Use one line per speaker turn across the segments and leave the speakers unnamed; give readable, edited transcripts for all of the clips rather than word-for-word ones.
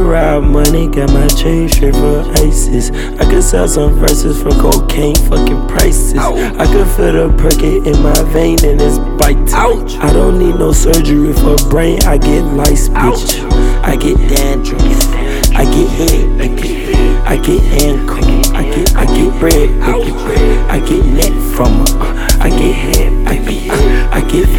A-Rod money, got my chain straight from ISIS. I could sell some verses for cocaine, fucking prices. I could feel the perky in my vein and it's biting. I don't need no surgery for brain, I get lice, bitch. I get dandruff, I get head, I get ankle, I get bread, I get neck from her, I get head, I get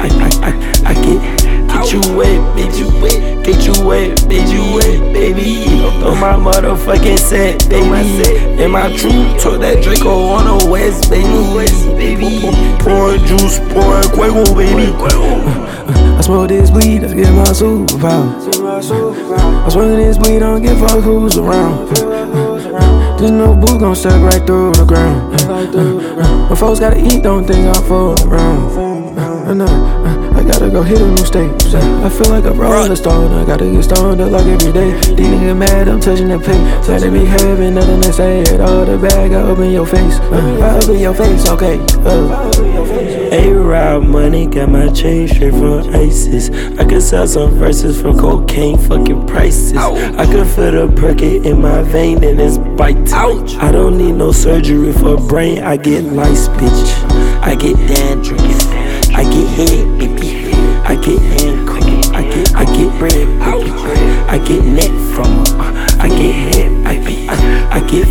you wet, bitch, you wet, get you wet, bitch, you wet, baby. On my motherfucking set, baby. In my truth, took that Draco on the west, baby. Pouring juice, pouring Quavo, baby. I smoke this weed, that's get my superpower. I smoke this weed, I don't give a fuck who's around. There's no boo gon' step right through the ground. My folks gotta eat, don't think I'll fall around. I gotta go hit a new state. I feel like a rolling stone. I gotta get stoned up like every day. These niggas mad, I'm touching the paint. Try to be having nothing to say. At all the bag, I open your face. I open your face, okay. A-Rod money, got my chain straight from ISIS. I could sell some verses for cocaine, fucking prices. I could feel the perky in my vein and it's biting. I don't need no surgery for brain, I get lice, bitch. I get dandruff, I get head, baby. I get ankle, I get bread, baby. I get neck from her, I get head, I get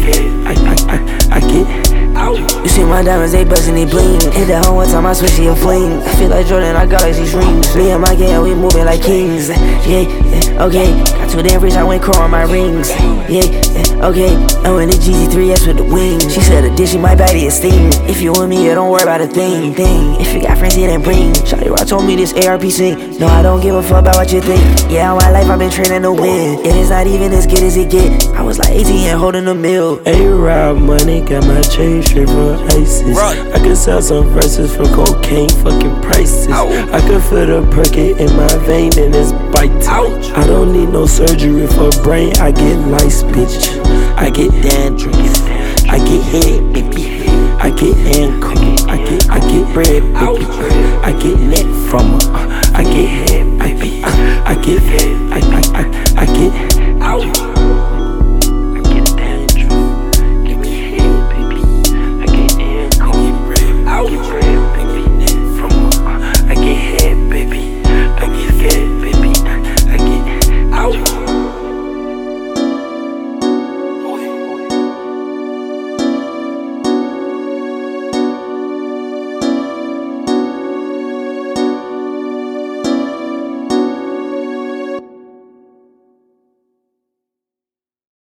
You see my diamonds, they bustin', they bling. Hit that home one time, I switch to a fling. I feel like Jordan, I galaxy dreams. Me and my gang, we moving like kings. Yeah, okay. Got too damn rich, I went crow on my rings. Yeah, okay. I went to GZ3S with the wings. She said a dish, she might bite it, sting. If you with me, you don't worry about a thing. If you got friends, here, then bring. Shawty Rock told me this ARP sing. No, I don't give a fuck about what you think. Yeah, all my life I've been training to win. It is not even as good as it get. I was like 18 and holding a mill.
A-Rod money, got my chain straight from ISIS. I could sell some verses for cocaine, fucking prices. I could feel the perky in my vein and it's biting. I don't need no surgery for brain, I get lice, bitch. I get dandruff, I get head, baby. I get ankle, I get bread, baby. I get neck from her, I get head, I get